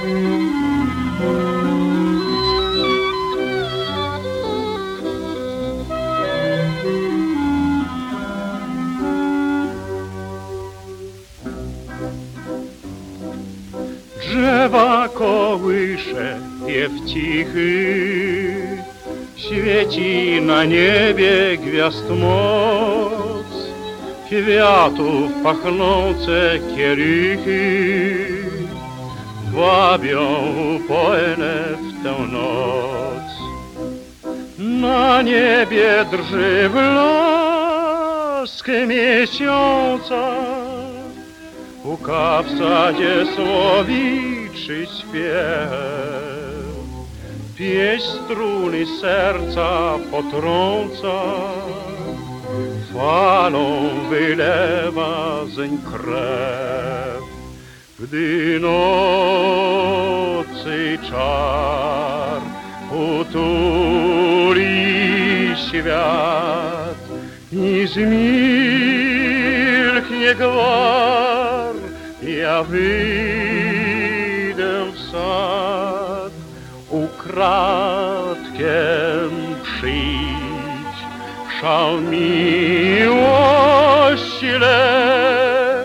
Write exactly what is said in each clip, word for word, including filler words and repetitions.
Drzewa kołysze piew cichy, świeci na niebie gwiazd moc, kwiatów pachnące kielichy wabią poenę w tę noc. Na niebie drży blask miesiąca, puka w sadzie słowiczy śpiew, pieśń struny serca potrąca, falą wylewa zeń krew. Gdy nocy czar utuli świat i zmilknie gwar, ja wyjdę w sad, ukradkiem przyjdź, szał miłości le,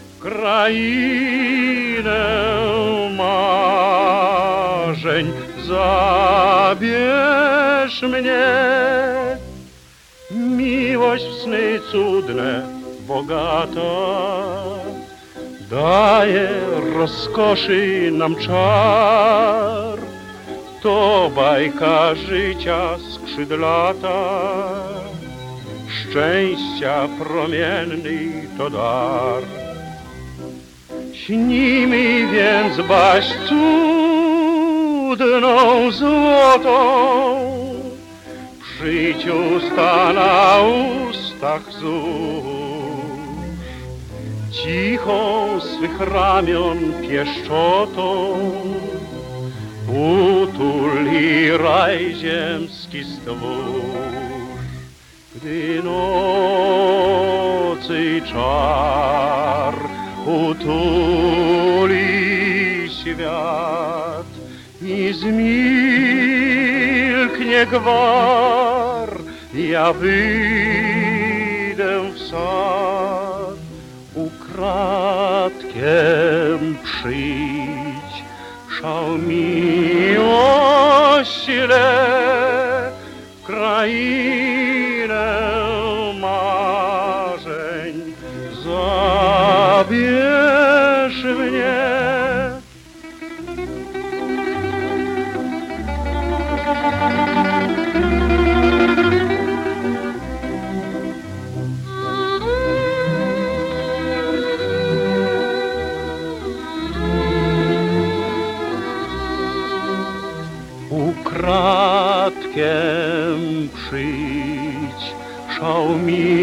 krainę marzeń, zabierz mnie. Miłość w sny cudne, bogata, daje rozkoszy nam czar. To bajka życia skrzydlata, szczęścia promienny to dar. Śnijmy więc baść cudną, złotą, przyjdź usta na ustach złóż, cichą swych ramion pieszczotą utul i raj ziemski stwórz. Gdy nocy czar utuli świat i zmilknie gwar, ja wyjdę w sad, ukradkiem przyjdź, szał miłości le, krainę marzeń, zabierz mnie. Ukradkiem przyjdź, szał mi